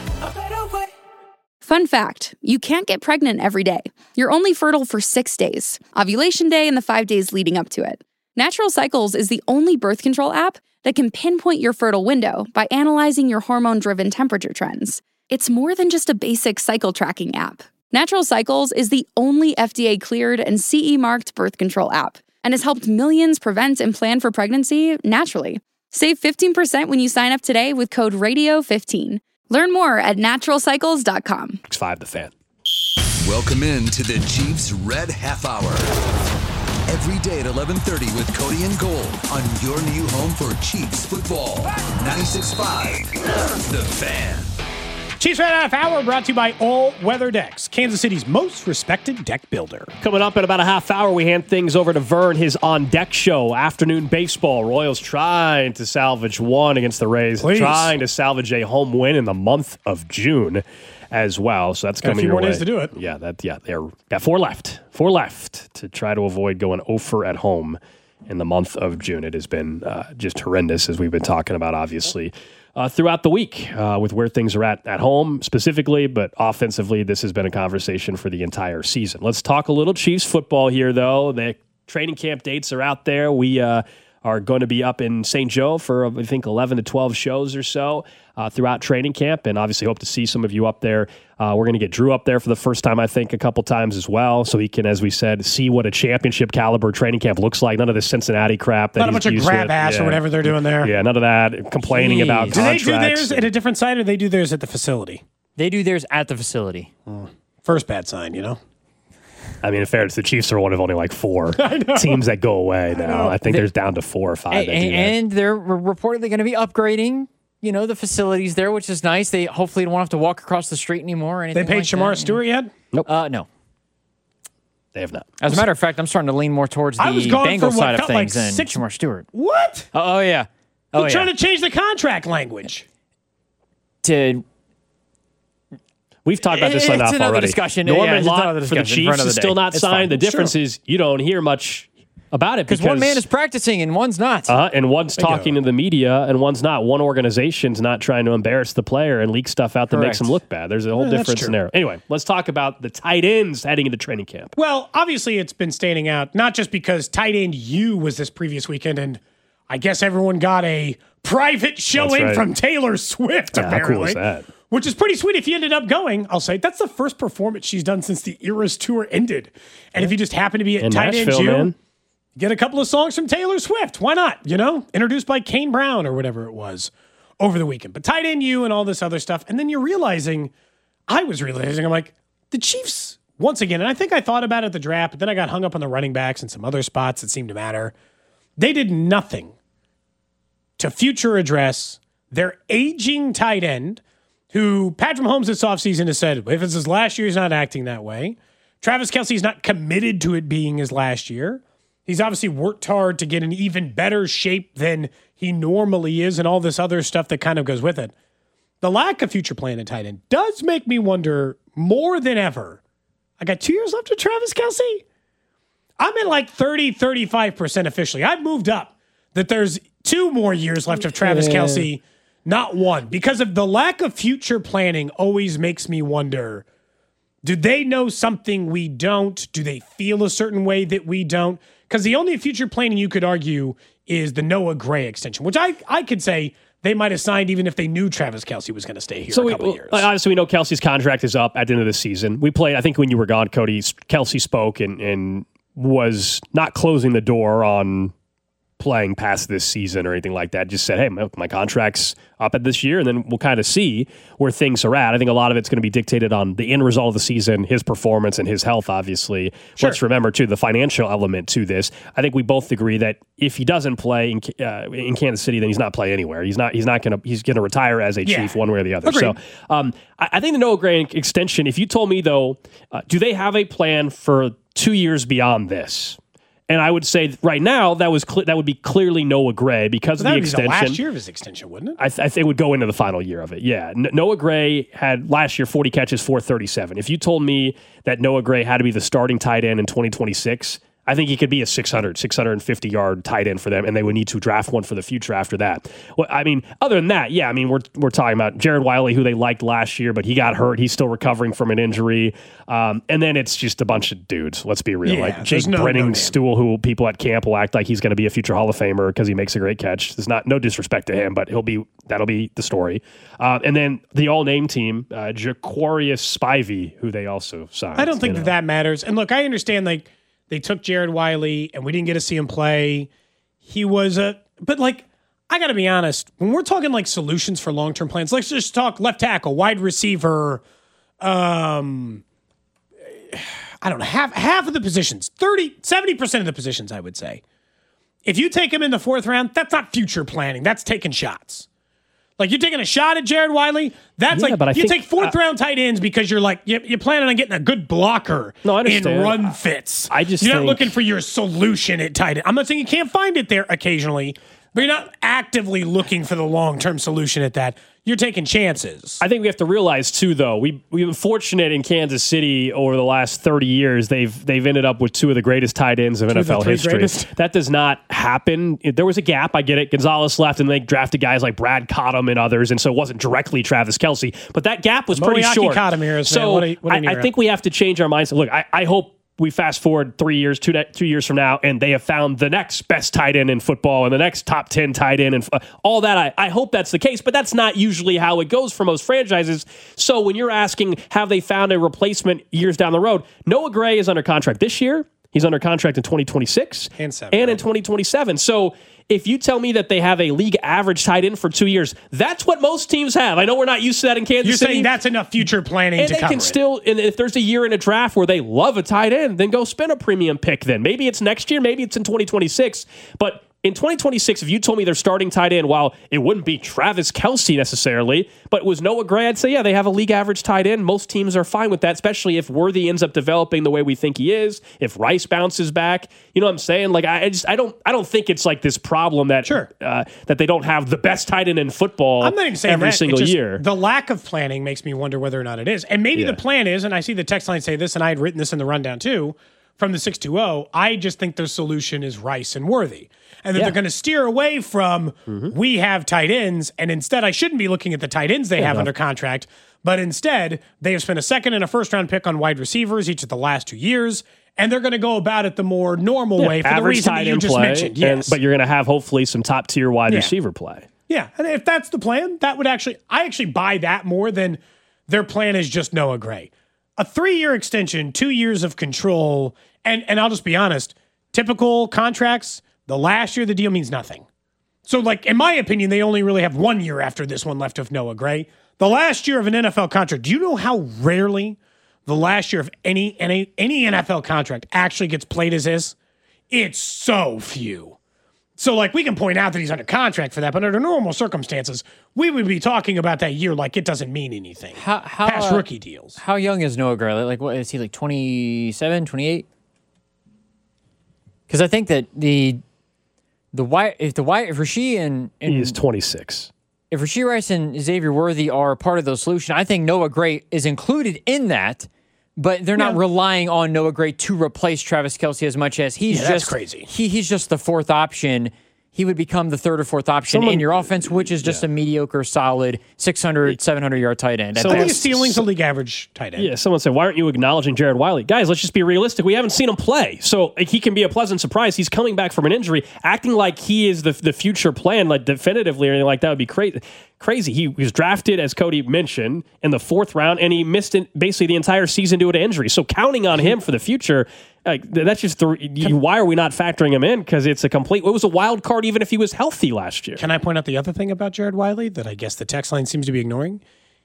Fun fact, you can't get pregnant every day. You're only fertile for six days, ovulation day and the five days leading up to it. Natural Cycles is the only birth control app that can pinpoint your fertile window by analyzing your hormone-driven temperature trends. It's more than just a basic cycle tracking app. Natural Cycles is the only F D A-cleared and C E-marked birth control app and has helped millions prevent and plan for pregnancy naturally. Save fifteen percent when you sign up today with code radio fifteen. Learn more at natural cycles dot com. X five the fan. Welcome in to the Chiefs Red Half Hour. Every day at eleven thirty with Cody and Gold on your new home for Chiefs football. ninety-six point five The Fan. Chiefs Red Half Hour brought to you by All Weather Decks, Kansas City's most respected deck builder. Coming up in about a half hour, we hand things over to Vern, his on-deck show, afternoon baseball. Royals trying to salvage one against the Rays, Please. trying to salvage a home win in the month of June as well. So that's Got a coming few your more way. days to do it. Yeah, that yeah, they're got four left, four left to try to avoid going oh for at home in the month of June. It has been uh, just horrendous, as we've been talking about, obviously. Uh, throughout the week uh, with where things are at at home specifically, but offensively, this has been a conversation for the entire season. Let's talk a little Chiefs football here, though. The training camp dates are out there. We uh, are going to be up in Saint Joe for, I think, eleven to twelve shows or so uh, throughout training camp, and obviously hope to see some of you up there. Uh, we're going to get Drew up there for the first time, I think, a couple times as well, so he can, as we said, see what a championship caliber training camp looks like. None of this Cincinnati crap. That Not a he's bunch of used grab to. ass Yeah. or whatever they're doing there. Yeah, none of that. Complaining Jeez. about Do they contracts. do theirs at a different site, or they do theirs at the facility? They do theirs at the facility. First bad sign, you know? I mean, in fairness, the Chiefs are one of only like four teams that go away now. I, I think They- there's down to four or five And, that do that. and they're re- reportedly going to be upgrading you know, the facilities there, which is nice. They hopefully don't have to walk across the street anymore or anything They paid like Shamar that, Stewart you know? yet? Nope. Uh, no. They have not. As a matter of fact, I'm starting to lean more towards the I was going Bengals for what side of felt like things than six- Shamar Stewart. What? Oh, oh yeah. Oh, They're yeah. trying to change the contract language. To We've talked about this It's enough another already. discussion. Yeah, Norman it's Lott another for the discussion for Chiefs another is still day. not It's signed. fine. The difference is you don't hear much about it because one man is practicing and one's not. Uh, and one's talking to the media and one's not. One organization's not trying to embarrass the player and leak stuff out that Correct. makes him look bad. There's a whole Yeah, that's different true. scenario. Anyway, let's talk about the tight ends heading into training camp. Well, obviously it's been standing out, not just because tight end U was this previous weekend, and I guess everyone got a private showing right. from Taylor Swift, Yeah, how apparently. cool is that? Which is pretty sweet if you ended up going. I'll say that's the first performance she's done since the Eras Tour ended. And if you just happen to be at In tight end Nashville, U, man. get a couple of songs from Taylor Swift. Why not? You know, introduced by Kane Brown or whatever it was over the weekend. But tight end U and all this other stuff. And then you're realizing, I was realizing, I'm like, the Chiefs, once again, and I think I thought about it at the draft, but then I got hung up on the running backs and some other spots that seemed to matter. They did nothing to future address their aging tight end, who Patrick Mahomes this offseason has said, if it's his last year, he's not acting that way. Travis Kelce's not committed to it being his last year. He's obviously worked hard to get in even better shape than he normally is and all this other stuff that kind of goes with it. The lack of future plan at tight end does make me wonder more than ever. I got two years left with Travis Kelce. I'm at like thirty, thirty-five percent officially. I've moved up that there's two more years left of Travis Kelce, not one. Because of the lack of future planning always makes me wonder, do they know something we don't? Do they feel a certain way that we don't? Because the only future planning you could argue is the Noah Gray extension, which I, I could say they might have signed even if they knew Travis Kelce was going to stay here So a we, couple years. like, obviously, we know Kelsey's contract is up at the end of the season. We played, I think when you were gone, Cody, Kelsey spoke and, and was not closing the door on playing past this season or anything like that. Just said, hey, my, my contract's up at this year, and then we'll kind of see where things are at. I think a lot of it's going to be dictated on the end result of the season, his performance, and his health, obviously. Sure. Let's remember, too, the financial element to this. I think we both agree that if he doesn't play in, uh, in Kansas City, then he's not playing anywhere. He's not He's not going to he's going to retire as a Yeah. Chief one way or the other. Agreed. So um, I, I think the Noah Gray extension, if you told me, though, uh, do they have a plan for two years beyond this? And I would say right now that was cl- that would be clearly Noah Gray because that of the would be the extension. last year of his extension, wouldn't it? I, th- I think it would go into the final year of it. Yeah, N- Noah Gray had last year forty catches, four thirty-seven. If you told me that Noah Gray had to be the starting tight end in twenty twenty-six, I think he could be a six hundred, six fifty yard tight end for them, and they would need to draft one for the future after that. Well, I mean, other than that, yeah, I mean, we're we're talking about Jared Wiley, who they liked last year, but he got hurt. He's still recovering from an injury. Um, and then it's just a bunch of dudes. Let's be real. Yeah, like there's Jake no- no name. Brenning-Stuhl, who people at camp will act like he's going to be a future Hall of Famer because he makes a great catch. There's not no disrespect to him, but he'll be that'll be the story. Uh, and then the all-name team, uh, Jaquarius Spivey, who they also signed. I don't think you that know. that matters. And look, I understand like they took Jared Wiley and we didn't get to see him play. He was a, but like, I got to be honest, when we're talking like solutions for long-term plans, let's just talk left tackle, wide receiver, um, I don't know, half, half of the positions, thirty, seventy percent of the positions, I would say. If you take him in the fourth round, that's not future planning. That's taking shots. Like you're taking a shot at Jared Wiley. That's Yeah, like but I you think- take fourth uh, round tight ends because you're like you- you're planning on getting a good blocker No, I in understand. run fits. I just you're not think- looking for your solution at tight end. I'm not saying you can't find it there occasionally, but you're not actively looking for the long term solution at that. You're taking chances. I think we have to realize too, though, we we've been fortunate in Kansas City over the last thirty years. They've they've ended up with two of the greatest tight ends of N F L of the three history. greatest. That does not happen. There was a gap. I get it. Gonzalez left, and they drafted guys like Brad Cottam and others, and so it wasn't directly Travis Kelce. But that gap was pretty Moeaki short. Cottam here is, man, so what a- what a I, I era. think we have to change our mindset. Look, I, I hope. We fast forward three years, two, two years from now, and they have found the next best tight end in football and the next top ten tight end and uh, all that. I, I hope that's the case, but that's not usually how it goes for most franchises. So when you're asking, have they found a replacement years down the road? Noah Gray is under contract this year. He's under contract in twenty twenty-six And seven, and in right? twenty twenty-seven. So if you tell me that they have a league average tight end for two years, that's what most teams have. I know we're not used to that in Kansas You're City. saying that's enough future planning And to they cover can it. still, and if there's a year in a draft where they love a tight end, then go spend a premium pick then. Maybe it's next year, maybe it's in twenty twenty-six, but in twenty twenty-six, if you told me they're starting tight end, while it wouldn't be Travis Kelce necessarily, but was Noah Gray, I'd say, yeah, they have a league average tight end. Most teams are fine with that, especially if Worthy ends up developing the way we think he is, if Rice bounces back. You know what I'm saying? Like, I just, I don't, I don't think it's like this problem that, sure. uh, that they don't have the best tight end in football I'm not even saying every that. single just, year. The lack of planning makes me wonder whether or not it is. And maybe Yeah. the plan is, and I see the text line say this, and I had written this in the rundown too, from the six two zero, I just think the solution is Rice and Worthy. And that Yeah. they're going to steer away from Mm-hmm. we have tight ends, and instead I shouldn't be looking at the tight ends they have no. under contract, but instead they have spent a second and a first round pick on wide receivers each of the last two years, and they're going to go about it the more normal Yeah, way for the average reason tight that you end just play, mentioned. and- Yes. but you're going to have hopefully some top tier wide Yeah. receiver play. Yeah, and if that's the plan, that would actually, I actually buy that more than their plan is just Noah Gray. A three-year extension, two years of control, and and I'll just be honest, typical contracts, the last year of the deal means nothing. So, like, in my opinion, they only really have one year after this one left of Noah Gray. The last year of an N F L contract, do you know how rarely the last year of any any, any N F L contract actually gets played as is? It's so few. So, like, we can point out that he's under contract for that, but under normal circumstances, we would be talking about that year like it doesn't mean anything. How, how, Past uh, rookie deals. How young is Noah Gray? Like, what is he, like twenty-seven, twenty-eight? Because I think that the the Wyatt, if the Wyatt, if Rasheed and, and He is twenty-six. if Rasheed Rice and Xavier Worthy are part of the solution, I think Noah Gray is included in that. But they're not Yeah. relying on Noah Gray to replace Travis Kelce as much as he's Yeah, that's just crazy. He he's just the fourth option. He would become the third or fourth option Someone- in your offense, which is just a mediocre, solid six hundred, seven hundred yard tight end. at So I think best. his ceiling's a league average tight end. Yeah, someone said, why aren't you acknowledging Jared Wiley? Guys, let's just be realistic. We haven't seen him play. So like, he can be a pleasant surprise. He's coming back from an injury. Acting like he is the the future plan, like definitively or anything like that would be crazy. Crazy. He was drafted, as Cody mentioned, in the fourth round, and he missed it basically the entire season due to injury. So counting on him for the future, like that's just the. You, why are we not factoring him in? Because it's a complete. It was a wild card, even if he was healthy last year. Can I point out the other thing about Jared Wiley that I guess the text line seems to be ignoring?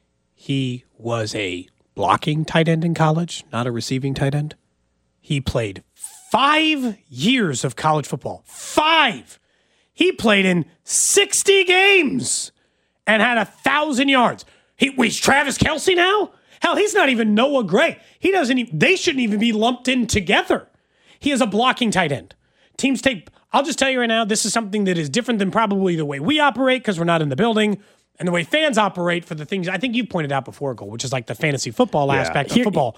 He was a blocking tight end in college, not a receiving tight end. He played five years of college football. Five. He played in sixty games and had a thousand yards. He, he's Travis Kelce now? Hell, he's not even Noah Gray. He doesn't even, they shouldn't even be lumped in together. He is a blocking tight end. Teams take, I'll just tell you right now, this is something that is different than probably the way we operate because we're not in the building and the way fans operate for the things I think you pointed out before, Cole, which is like the fantasy football aspect of Here- football.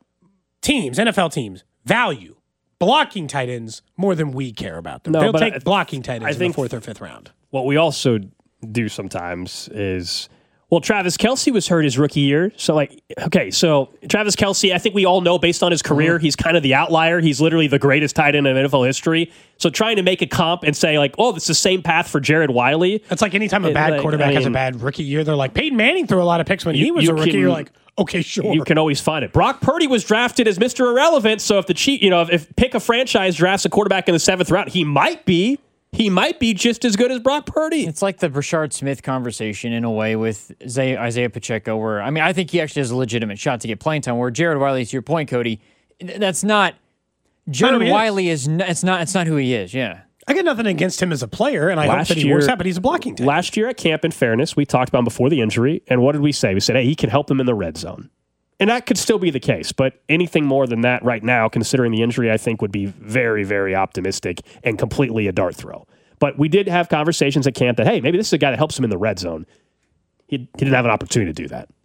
Teams, N F L teams, value blocking tight ends more than we care about them. No, They'll but take I- blocking tight ends I in the think- fourth or fifth round. What we also do sometimes is, well, Travis Kelce was hurt his rookie year. So, like, okay, so Travis Kelce, I think we all know based on his career, he's kind of the outlier. He's literally the greatest tight end in N F L history. So trying to make a comp and say, like, oh, it's the same path for Jared Wiley. That's like anytime a It- bad like, quarterback I has a mean- bad rookie year, they're like, Peyton Manning threw a lot of picks when You- he was you a rookie. can- You're like, okay, sure. You can always find it. Brock Purdy was drafted as Mister Irrelevant. So if the Chief, you know, if, if pick a franchise drafts a quarterback in the seventh round, he might be, he might be just as good as Brock Purdy. It's like the Brashard Smith conversation in a way with Isaiah, Isaiah Pacheco, where, I mean, I think he actually has a legitimate shot to get playing time, where Jared Wiley, to your point, Cody, that's not, Jared he is. Wiley is, n- it's not, it's not who he is, yeah. I got nothing against him as a player, and I hope Last that he year- works out, but he's a blocking tight end. Last year at camp, in fairness, we talked about him before the injury. And what did we say? We said, hey, he can help them in the red zone. And that could still be the case. But anything more than that right now, considering the injury, I think would be very, very optimistic and completely a dart throw. But we did have conversations at camp that, hey, maybe this is a guy that helps him in the red zone. He, he didn't have an opportunity to do that.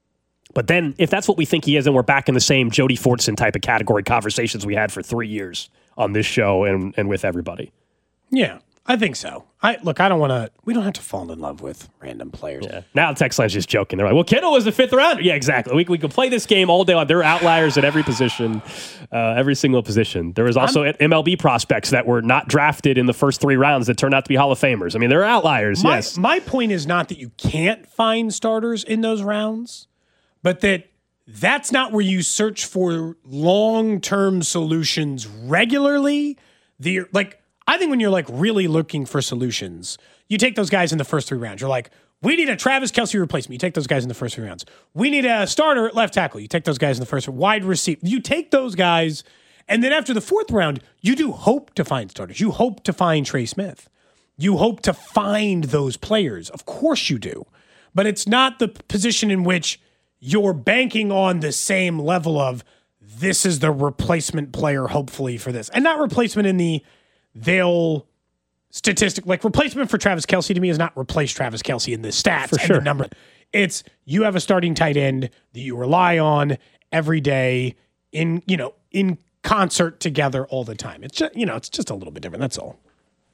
But then if that's what we think he is, then we're back in the same Jody Fortson type of category conversations we had for three years on this show and, and with everybody. Yeah, I think so. I look, I don't want to, we don't have to fall in love with random players. Yeah. Now the text line's just joking. They're like, well, Kittle was the fifth rounder. Yeah, exactly. We, we could play this game all day long. There are outliers at every position, uh, every single position. There was also I'm, M L B prospects that were not drafted in the first three rounds that turned out to be Hall of Famers. I mean, there are outliers, my, yes. My point is not that you can't find starters in those rounds, but that that's not where you search for long-term solutions regularly. The like, I think when you're like really looking for solutions, you take those guys in the first three rounds. You're like, we need a Travis Kelce replacement. You take those guys in the first three rounds. We need a starter at left tackle. You take those guys in the first wide receiver. You take those guys And then after the fourth round, you do hope to find starters. You hope to find Trey Smith. You hope to find those players. Of course you do. But it's not the position in which you're banking on the same level of this is the replacement player, hopefully, for this. And not replacement in the they'll statistic. Like replacement for Travis Kelce to me is not replace Travis Kelce in the stats for and sure. the number. It's you have a starting tight end that you rely on every day in, you know, in concert together all the time. It's just, you know, it's just a little bit different. That's all.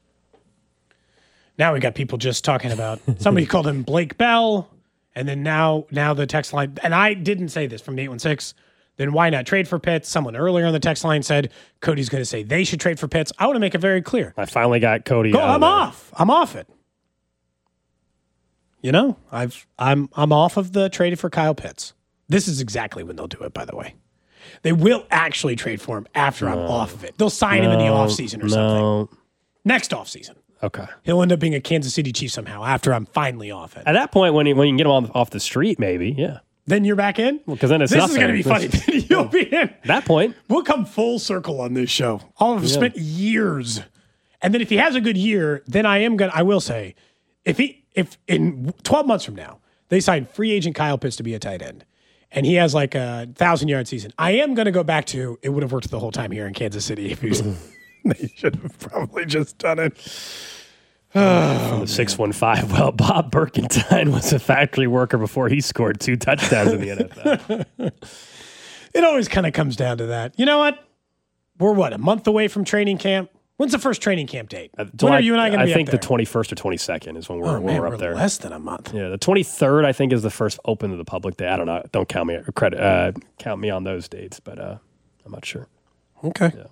Now we got people just talking about somebody called him Blake Bell. And then now, now the text line, and I didn't say this from the eight one six, then why not trade for Pitts? Someone earlier on the text line said Cody's going to say they should trade for Pitts. I want to make it very clear. I finally got Cody. Go, out I'm of off. I'm off it. You know, I've I'm I'm off of the trade for Kyle Pitts. This is exactly when they'll do it, by the way. They will actually trade for him after no. I'm off of it. They'll sign no, him in the offseason or no. something. Next offseason. Okay. He'll end up being a Kansas City Chief somehow after I'm finally off it. At that point, when you, when you can get him on, off the street, maybe, yeah. Then you're back in? Because well, then it's This nothing. is going to be funny. You'll be in. At that point. We'll come full circle on this show. I'll have yeah. spent years. And then if he has a good year, then I am going to, I will say, if he, if in twelve months from now, they sign free agent Kyle Pitts to be a tight end, and he has like a thousand yard season, I am going to go back to, it would have worked the whole time here in Kansas City if he was, they should have probably just done it. Oh, from the six one five, well, Bob Berkentine was a factory worker before he scored two touchdowns in the N F L. It always kind of comes down to that. You know what? We're what, a month away from training camp? When's the first training camp date? Uh, when I, are you and I going to be I think up there? the twenty-first or twenty-second is when we're, oh, when man, we're up we're there. Less than a month. Yeah, the twenty-third, I think, is the first open to the public day. I don't know. Don't count me credit uh, count me on those dates, but uh, I'm not sure. Okay. Yeah.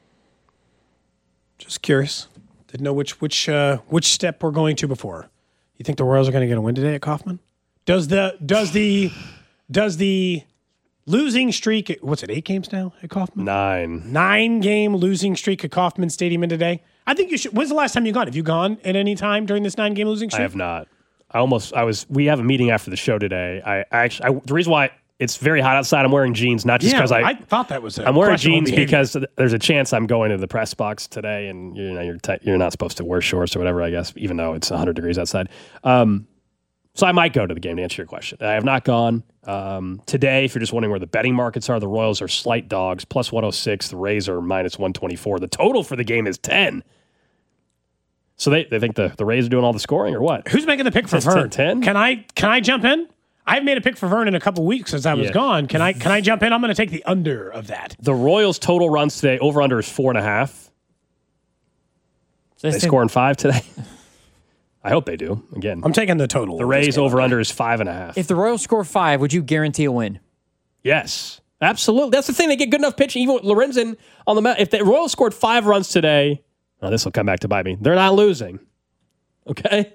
Just curious. Didn't know which which uh, which step we're going to before. You think the Royals are going to get a win today at Kauffman? Does the does the does the losing streak? What's it? Eight games now at Kauffman. Nine. Nine game losing streak at Kauffman Stadium in today. I think you should. When's the last time you gone? Have you gone at any time during this nine game losing streak? I have not. I almost. I was. We have a meeting after the show today. I, I actually. I, the reason why it's very hot outside, I'm wearing jeans, not just because yeah, I. I thought that was. A I'm wearing jeans behavior. because there's a chance I'm going to the press box today, and you know you're t- you're not supposed to wear shorts or whatever. I guess even though it's one hundred degrees outside. Um, so I might go to the game to answer your question. I have not gone um, today. If you're just wondering where the betting markets are, the Royals are slight dogs, plus one oh six. The Rays are minus one twenty-four. The total for the game is ten. So they, they think the, the Rays are doing all the scoring or what? Who's making the pick for Vern? ten? Can I can I jump in? I've made a pick for Vern in a couple weeks since I was yeah. gone. Can I can I jump in? I'm going to take the under of that. The Royals total runs today, over under is four and a half. They scoring five today. I hope they do. Again, I'm taking the total. The Rays over under is five and a half. If the Royals score five, would you guarantee a win? Yes, absolutely. That's the thing. They get good enough pitching. Even with Lorenzen on the mound. If the Royals scored five runs today, oh, this will come back to bite me. They're not losing. Okay.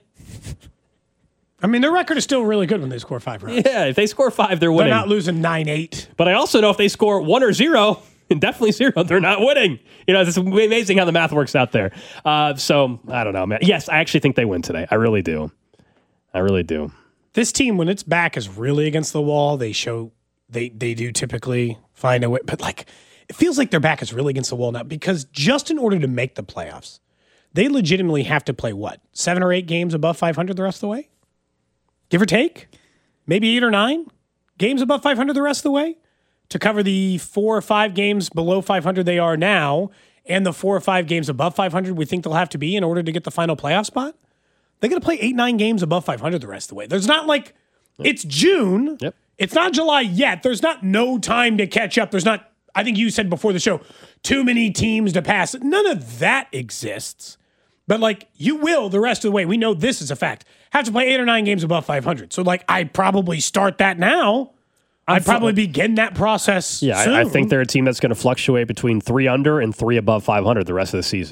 I mean, their record is still really good when they score five runs. Yeah, if they score five, they're winning. They're not losing nine eight. But I also know if they score one or zero, and definitely zero, they're not winning. You know, it's amazing how the math works out there. Uh, so, I don't know, man. Yes, I actually think they win today. I really do. I really do. This team, when its back is really against the wall, they show, they they do typically find a way. But, like, it feels like their back is really against the wall now because just in order to make the playoffs, they legitimately have to play, what, seven or eight games above five hundred the rest of the way? Give or take? Maybe eight or nine games above five hundred the rest of the way to cover the four or five games below five hundred they are now and the four or five games above five hundred we think they'll have to be in order to get the final playoff spot. They're going to play eight, nine games above five hundred the rest of the way. There's not like, it's June. Yep. It's not July yet. There's not no time to catch up. There's not, I think you said before the show, too many teams to pass. None of that exists. But, like, you will the rest of the way. We know this is a fact. Have to play eight or nine games above five hundred. So, like, I'd probably start that now. I'd I'm probably fu- begin that process Yeah, soon. I, I think they're a team that's going to fluctuate between three under and three above five hundred the rest of the season.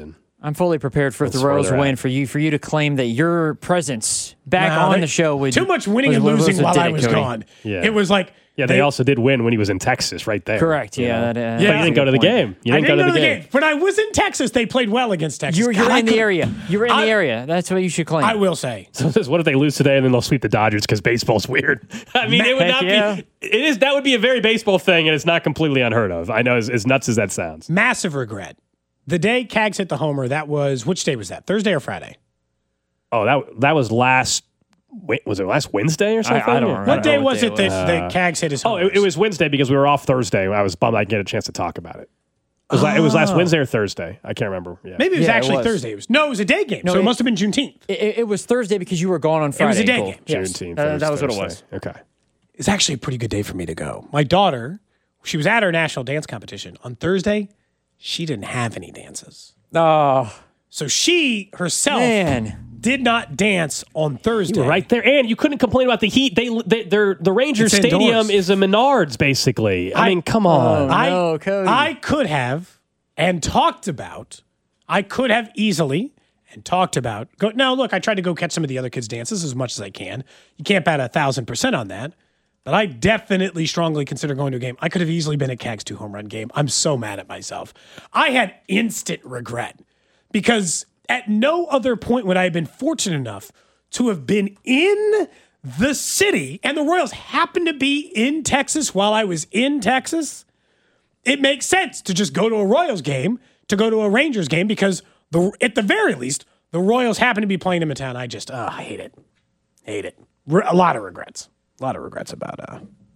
I'm fully prepared for if That's the Royals where they're win at. for you for you to claim that your presence back No, on they- the show would too much winning was- and was losing what while did I it, was Cody. gone. Yeah. It was like Yeah, they, also did win when he was in Texas right there. Correct. you Yeah, know? that, uh, Yeah. But you that's a didn't go good to the point. game. You I didn't didn't go to the game. game. When I was in Texas, they played well against Texas. You were, you God, were I in the could- area. You were in I- the area. That's what you should claim. I will say. So it says, what if they lose today and then they'll sweep the Dodgers because baseball's weird? I mean, it would Heck not yeah. be. It is. That would be a very baseball thing, and it's not completely unheard of. I know, as, as nuts as that sounds. Massive regret. The day Cags hit the homer, that was, which day was that? Thursday or Friday? Oh, that that was last. Wait, was it last Wednesday or something? I don't Or- remember. What day what was day it it that, was. that Cags hit his Oh, homers? it, it was Wednesday because we were off Thursday. I was bummed I didn't get a chance to talk about it. It was, la- it was last Wednesday or Thursday. I can't remember. Yeah. Maybe it was Yeah, it actually was. Thursday. It was, no, it was a day game, No, so it, it- must have been Juneteenth. It, it- it was Thursday because you were gone on Friday. was a day Cole. game. Yes. Juneteenth. Uh, it that was what it Thursday. was. Okay. It's actually a pretty good day for me to go. My daughter, she was at her national dance competition. On Thursday, she didn't have any dances. Oh, So she herself man. did not dance on Thursday. You were right there, and you couldn't complain about the heat. They, they they're, the Rangers It's Stadium indoors. is a Menards, basically. I, I- mean, come on. Oh, I, no, Cody. I could have and talked about, I could have easily and talked about. Go, now, look, I tried to go catch some of the other kids' dances as much as I can. You can't bet a thousand percent on that. But I definitely strongly consider going to a game. I could have easily been at Cags' two home run game. I'm so mad at myself. I had instant regret because at no other point would I have been fortunate enough to have been in the city and the Royals happened to be in Texas while I was in Texas. It makes sense to just go to a Royals game, to go to a Rangers game because the at the very least, the Royals happen to be playing them in town. I just, uh, I hate it. Hate it. Re- a lot of regrets. A lot of regrets about uh,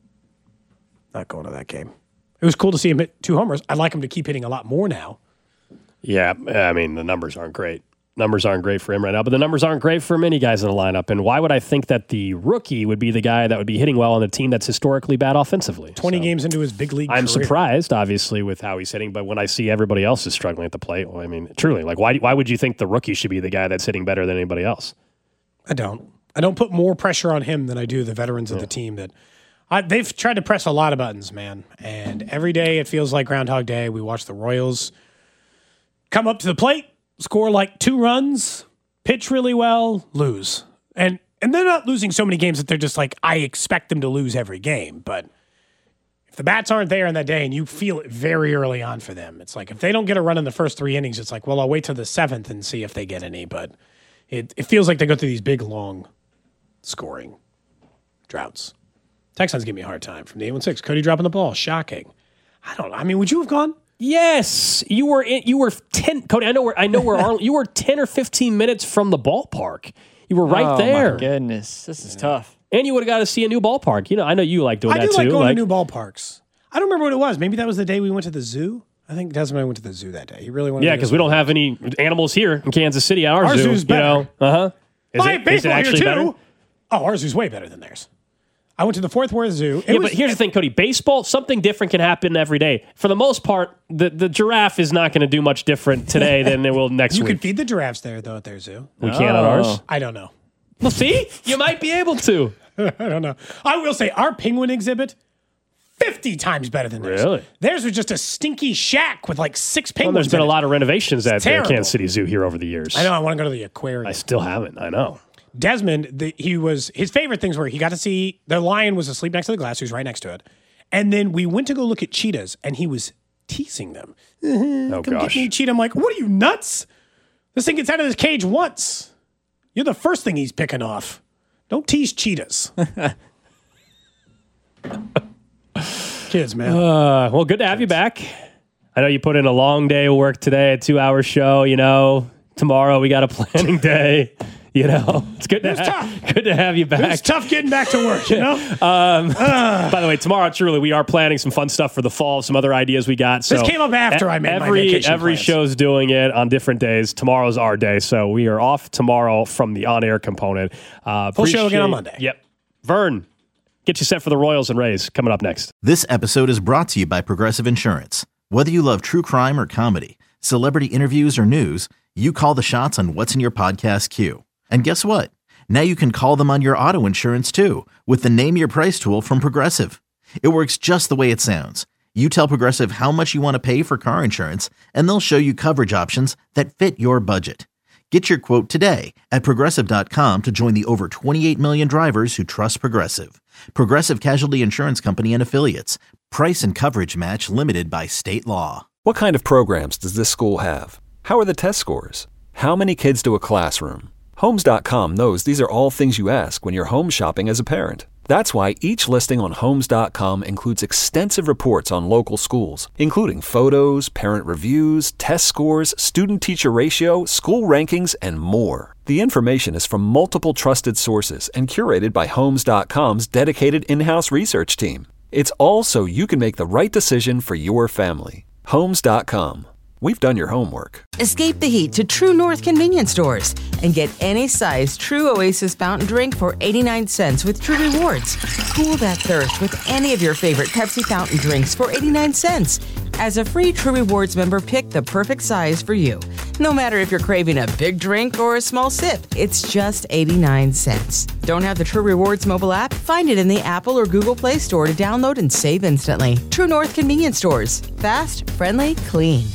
not going to that game. It was cool to see him hit two homers. I'd like him to keep hitting a lot more now. Yeah, I mean, the numbers aren't great. Numbers aren't great for him right now, but the numbers aren't great for many guys in the lineup. And why would I think that the rookie would be the guy that would be hitting well on a team that's historically bad offensively? twenty So, games into his big league I'm career. surprised, obviously, with how he's hitting, but when I see everybody else is struggling at the plate, well, I mean, truly, like, why, why would you think the rookie should be the guy that's hitting better than anybody else? I don't. I don't put more pressure on him than I do the veterans of the team that I, they've tried to press a lot of buttons, man. And every day it feels like Groundhog Day. We watch the Royals come up to the plate, score like two runs, pitch really well, lose. And and they're not losing so many games that they're just like, I expect them to lose every game. But if the bats aren't there on that day and you feel it very early on for them, it's like if they don't get a run in the first three innings, it's like, well, I'll wait till the seventh and see if they get any. But it, it feels like they go through these big, long scoring droughts. Texans give me a hard time from the eight one six. Cody dropping the ball. Shocking. I don't know. I mean, would you have gone? Yes, you were in, you were ten. Cody, I know where I know where Arlen, you were ten or fifteen minutes from the ballpark. You were right oh, there, my goodness. This is tough. and you would have got to see a new ballpark. You know, I know you like doing I that do too. like going like, to new ballparks. I don't remember what it was. Maybe that was the day we went to the zoo. I think Desmond and I went to the zoo that day. He really wanted yeah, to go because to we the don't have any animals here in Kansas City at our, Our zoo. zoo's better. You know, uh huh. Is Buy it, a is it baseball here actually too. better? Oh, ours is way better than theirs. I went to the Fort Worth Zoo. It Yeah, was- but here's the thing, Cody. Baseball, something different can happen every day. For the most part, the, the giraffe is not going to do much different today than it will next you week. can feed the giraffes there, though, at their zoo. we can't on ours. Oh. I don't know. Well, see, you might be able to. I don't know. I will say our penguin exhibit, fifty times better than theirs. Really? Theirs was just a stinky shack with like six Well, penguins. there's been in a it. lot of renovations at the terrible. Kansas City Zoo here over the years. I know. I want to go to the aquarium. I still haven't. I know. Desmond, the, he was his favorite things were he got to see the lion was asleep next to the glass, who's right next to it, and then we went to go look at cheetahs, and he was teasing them. Oh Come gosh. get me, cheetah. I'm like, what are you nuts? This thing gets out of this cage once. You're the first thing he's picking off. Don't tease cheetahs. Kids, man. Uh, well, good to have you back. I know you put in a long day of work today, a two-hour show. You know, tomorrow we got a planning day. You know, it's good to was have, tough. good to have you It back. was tough getting back to work, you know? By the way, tomorrow, truly, we are planning some fun stuff for the fall, some other ideas we got. So This came up after e- I made my every, vacation Every plans. show's doing it on different days. Tomorrow's our day, so we are off tomorrow from the on-air component. Uh, Full show again on appreciate- Monday. Yep. Vern, get you set for the Royals and Rays coming up next. This episode is brought to you by Progressive Insurance. Whether you love true crime or comedy, celebrity interviews or news, you call the shots on what's in your podcast queue. And guess what? Now you can call them on your auto insurance too with the Name Your Price tool from Progressive. It works just the way it sounds. You tell Progressive how much you want to pay for car insurance, and they'll show you coverage options that fit your budget. Get your quote today at Progressive dot com to join the over twenty-eight million drivers who trust Progressive. Progressive Casualty Insurance Company and Affiliates. Price and coverage match limited by state law. What kind of programs does this school have? How are the test scores? How many kids do a classroom? Homes dot com knows these are all things you ask when you're home shopping as a parent. That's why each listing on Homes dot com includes extensive reports on local schools, including photos, parent reviews, test scores, student-teacher ratio, school rankings, and more. The information is from multiple trusted sources and curated by Homes dot com's dedicated in-house research team. It's all so you can make the right decision for your family. Homes dot com. We've done your homework. Escape the heat to True North convenience stores and get any size True Oasis fountain drink for eighty-nine cents with True Rewards. Cool that thirst with any of your favorite Pepsi fountain drinks for eighty-nine cents. As a free True Rewards member, pick the perfect size for you. No matter if you're craving a big drink or a small sip, it's just eighty-nine cents. Don't have the True Rewards mobile app? Find it in the Apple or Google Play Store to download and save instantly. True North convenience stores. Fast, friendly, clean.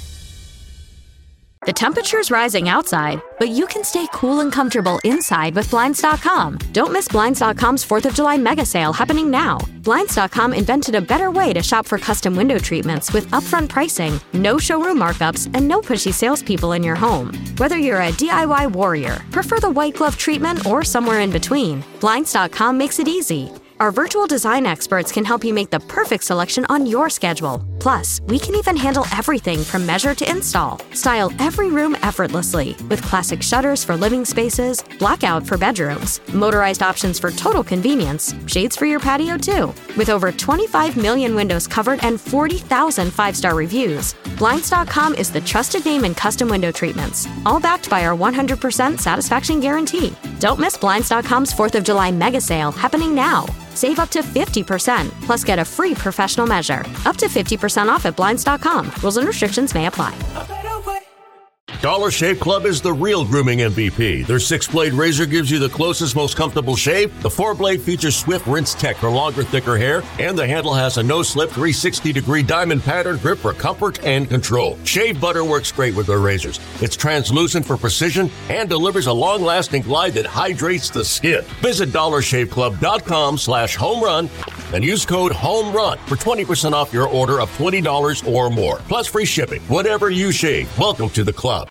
The temperature's rising outside, but you can stay cool and comfortable inside with Blinds dot com. Don't miss Blinds dot com's fourth of July mega sale happening now. Blinds dot com invented a better way to shop for custom window treatments with upfront pricing, no showroom markups, and no pushy salespeople in your home. Whether you're a D I Y warrior, prefer the white glove treatment, or somewhere in between, Blinds dot com makes it easy. Our virtual design experts can help you make the perfect selection on your schedule. Plus, we can even handle everything from measure to install. Style every room effortlessly with classic shutters for living spaces, blackout for bedrooms, motorized options for total convenience, shades for your patio too. With over twenty-five million windows covered and forty thousand five-star reviews, Blinds dot com is the trusted name in custom window treatments, all backed by our one hundred percent satisfaction guarantee. Don't miss Blinds dot com's fourth of July mega sale happening now. Save up to fifty percent, plus get a free professional measure. Up to fifty percent off at Blinds dot com. Rules and restrictions may apply. Dollar Shave Club is the real grooming M V P. Their six-blade razor gives you the closest, most comfortable shave. The four-blade features Swift Rinse Tech for longer, thicker hair. And the handle has a no-slip three sixty degree diamond pattern grip for comfort and control. Shave butter works great with their razors. It's translucent for precision and delivers a long-lasting glide that hydrates the skin. Visit dollar shave club dot com slash home run and use code HOMERUN for twenty percent off your order of twenty dollars or more. Plus free shipping. Whatever you shave, welcome to the club.